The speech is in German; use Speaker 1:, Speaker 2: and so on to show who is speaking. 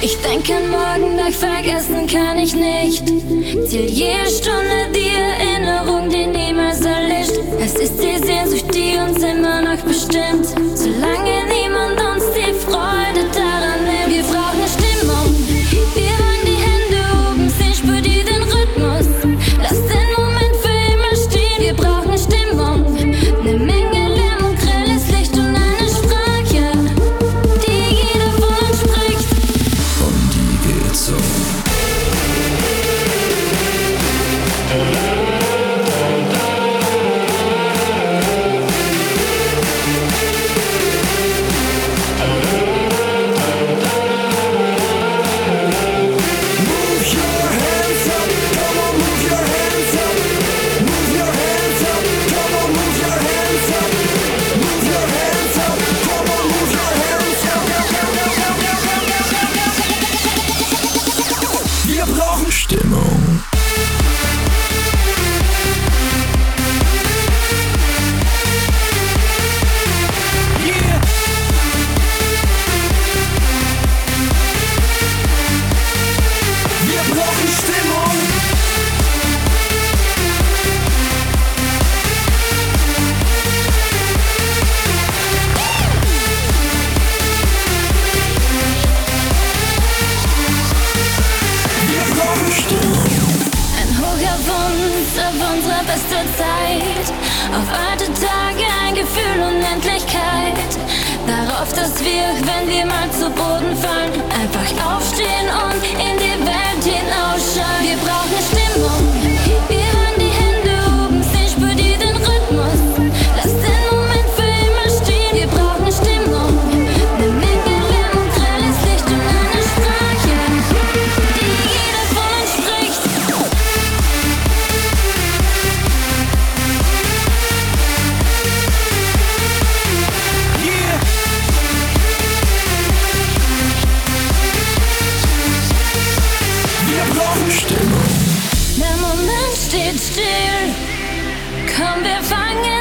Speaker 1: Ich denke an morgen, doch vergessen kann ich nicht. Zählt jede Stunde die Erinnerung, die niemals erlischt. Es ist die Sehnsucht, die uns immer noch bestimmt. Solange niemand uns die Freude daran nimmt. Wir brauchen Stimmung. Wir wollen die Hände oben sehen, spür dir den Rhythmus. Lass den Moment für immer stehen. Wir brauchen Stimmung. Eine Menge Lärm und grelles Licht und eine Sprache, die jeder von uns spricht.
Speaker 2: Und die geht so. Wir brauchen Stimmung. Yeah. Wir brauchen Stimmung. Wir brauchen Stimmung.
Speaker 1: Ein Hoch auf uns, auf unsere beste Zeit. Auf alte Tage, ein Gefühl Unendlichkeit. Darauf, dass wir, wenn wir mal zu Boden fallen, einfach aufstehen und in die Welt hinausschauen. Wir brauchen Stimmung. Wir wollen die Hände oben sehen, spür dir den Rhythmus. Lass den Moment für immer stehen. Wir brauchen Stimmung. Eine Menge Lärm und grelles Licht und eine Sprache, die jeder von uns spricht.
Speaker 2: Yeah. Wir brauchen Stimmung.
Speaker 1: Der Moment steht still. Komm, wir fangen